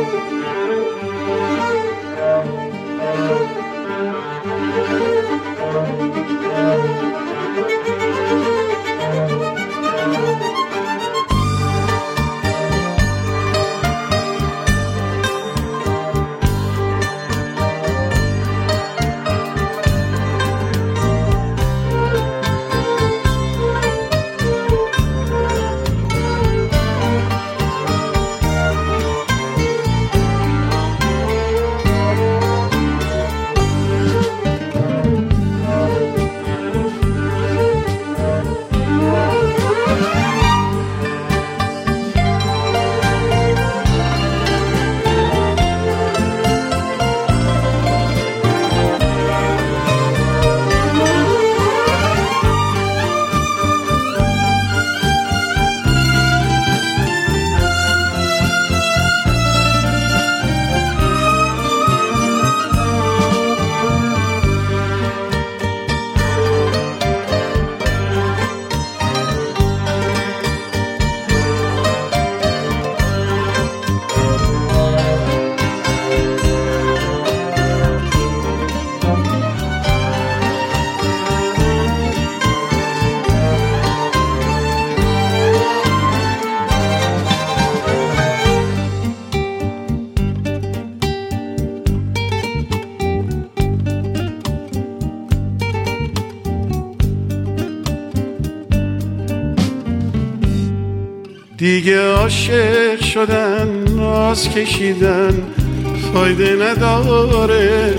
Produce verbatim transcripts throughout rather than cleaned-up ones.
دیگه عاشق شدن، ناز کشیدن فایده نداره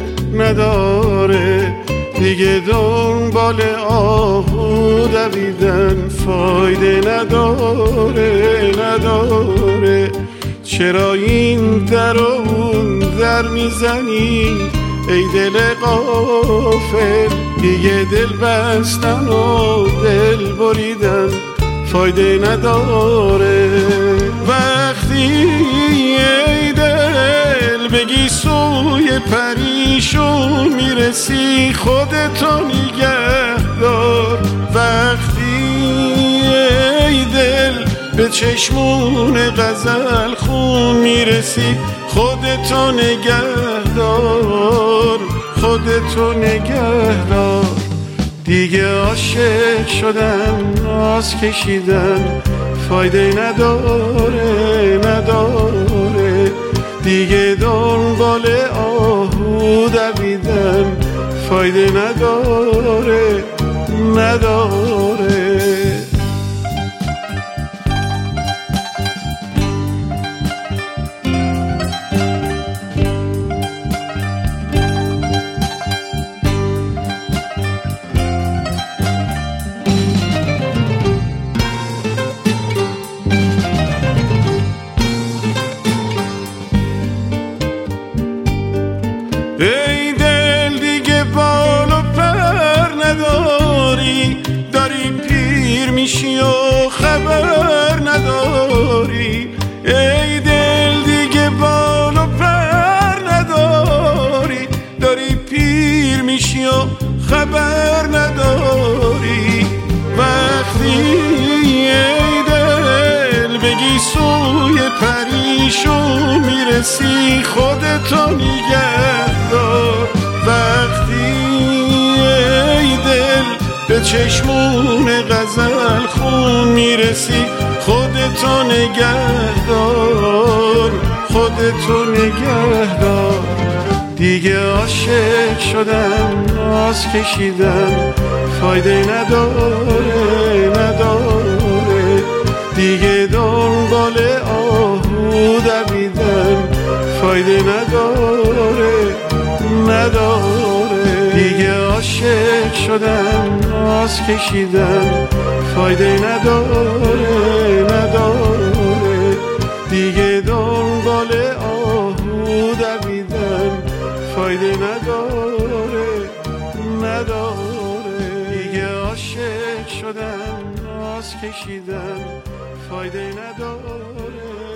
نداره، دیگه دنبال آهو دویدن فایده نداره نداره. چرا این در و اون در میزنی ای دل غافل، دیگه دل بستن و دل بریدن فایده نداره. وقتی ای دل بگی سوی پریشون میرسی خودتو نگه دار، وقتی ای دل به چشمون غزل خون میرسی خودتو نگه دار خودتو نگه دار. دیگه عاشق شدن، ناز کشیدن فایده نداره نداره، دیگه دنبال آهو دویدن فایده نداره نداره. ای دل دیگه بال و پر نداری، داری پیر میشی و خبر نداری. ای دل دیگه بال و پر نداری، داری پیر میشی و خبر نداری. وقتی ای دل بگی سوی پریشون میرسی خودتو نگه دار، وقتی ای دل به چشمون غزل خون میرسی خودتو نگه دار خودتو نگه دار. دیگه عاشق شدن، ناز کشیدن فایده نداره نداره، دیگه دنبال آهو دویدن فایده نداره نداره. دیگه عاشق شدن، ناز کشیدن فایده نداره نداره، دیگه دنبال آهو دویدن فایده نداره نداره. دیگه عاشق شدن، ناز کشیدن فایده نداره